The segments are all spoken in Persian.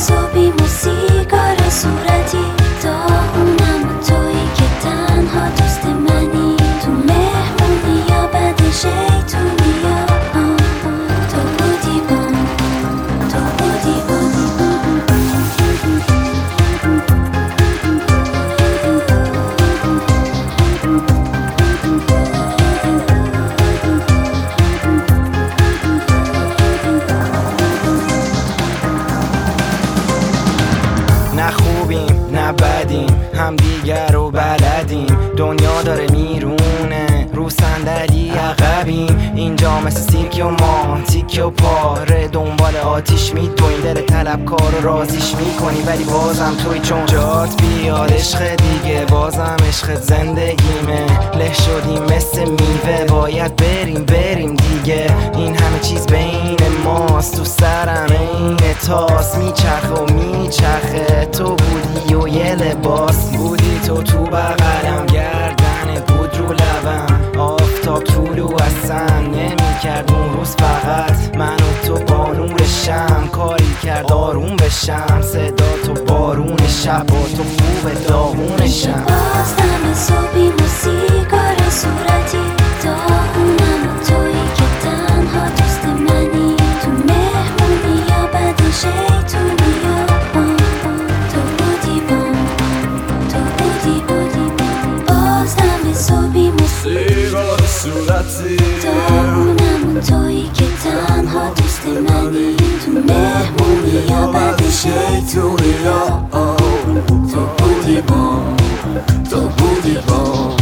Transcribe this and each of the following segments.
صبحی موسیقار صورتی داغونم و تویی که تنها دوست منی تو مهمونی یا بد شیطونی یا تو بودی بام تو بودی بام نه خوبیم نه بدیم هم دیگر رو بلدیم دنیا داره میرونه رو صندلی عقبیم اینجا مثل سیرکی و ما تیکه و پاره دنبال آتیش میدویم دل طلبکار رو رازیش میکنی ولی بازم توی چون جات بیاد عشق دیگه بازم عشقت زندگیمه له شدیم مثل میوه باید بریم دیگه این همه چیز بین ماست تو سرم این تاس میچرخه و میچرخه تو بودی و یه لباس بودی تو بغلم گردنت بود رو لبم آفتاب طولو اصلا نمیکرد اون روز فقط من و تو با نور شم کاری کرد آروم بشم صدا تو بارون شب با تو خوب داغون شم باز دم صبحی موسیقار صورتی داغونم و تویی که تنها دوست منی تو مهمونی یا بد شیطونی یا تو بودی بام تو بودی باز دم صبحی موسیقار صورتی داغونم و تویی که تنها دوست منی تو مهمونی یا بد شیطونی یا تو بودی بام تو بودی بام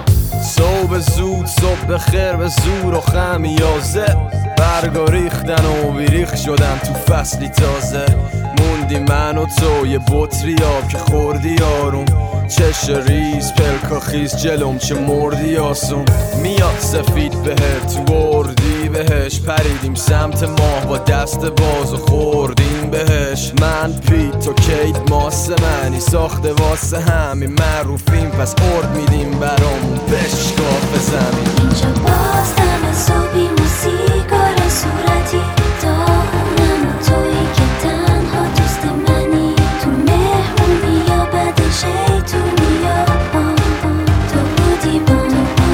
صبح زود صبح بخیر به زور و خمیازه برگا ریختن و بیریخ شدن تو فصلی تازه موندی من و تو یه بطری آب که خوردی آروم چش ریز پلکا خیز جلوم چه مردی آسون میاد سفید بهت تو اردی بهش پریدیم سمت ماه با دست باز و خوردیم بهش من پیت تو کیت ماسه منی ساخته واسه همین معروفیم پس ارد میدیم برامون بشکاف زمین اینجا باز دم صبحی موسیقار صورتی داغونم و تویی که تنها دوست منی تو مهمونی یا بد شیطونی یا تو بودی بام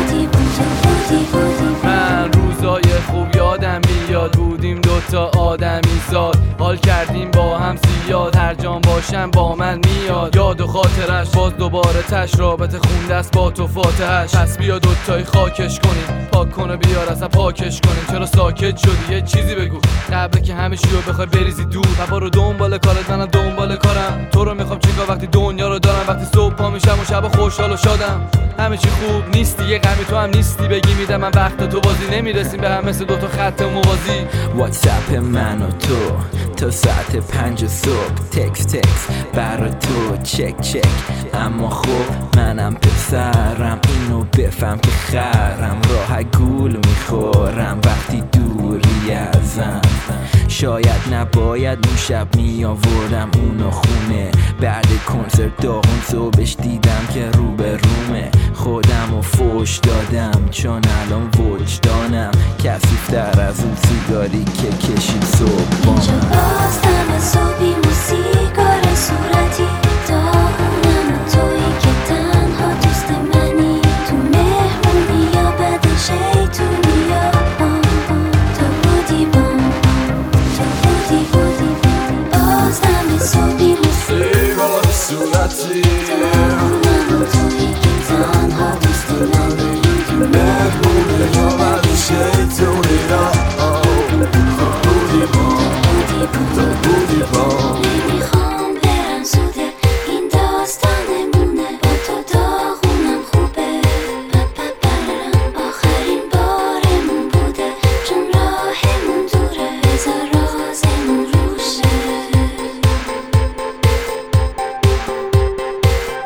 تو بودی من روزای خوب یادم میاد بودیم دوتا آدمی زاد حال کردیم با هم زیاد هر جان باشم با من میاد یاد و خاطرش باز دوباره تش رابطه خونده است با تو فاتحش پس بیا دوتایی خاکش کنیم پاک کنه بیار اصلا پاکش کنیم چرا ساکت شدی یه چیزی بگو قبل که همه چی رو بخوای بریزی دور و برو دنبال کارت منم دنبال کارم تو رو میخوام چیکار وقتی دنیا رو دارم وقتی صبح پا میشم و شب خوشحال و شادم همه چی خوب نیستی یه غمی تو هم نیستی بگی میدم من وقت تو بازی نمیرسیم به هم مثل دوتا خط موازی واتساپ من و تو تا ساعت 5 صبح تکس برا تو چک اما خب منم پسرم اینو بفهم که خرم راه گول میخورم وقتی دوری ازم شاید نباید اون شب میآوردم اونو خونه بعد کنسرت داغون صبحش دیدم که رو به رومه خودم و فوش دادم چون الان وجدانم کثیف‌تر از اون سیگاری که کشید صبح با اینجا من باز دم صبحی موسیقار صورتی داغونم و تویی که تنها دوست منی تو مهمونی یا بد شیطونی یا تو بودی بام تو بودی باز دم صبحی موسیقار صورتی داغونم و تویی که تنها دوست منی تو مهمونی یا بد شیطونی یا نمیخوام برم زوده این داستانمونه با تو داغونم خوبه آخرین بارمون بوده چون راهمون دوره بذار رازمون روشه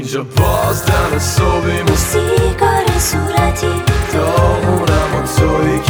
اینجا باز دم صبحیم سیگار صورتی داغونم و تویی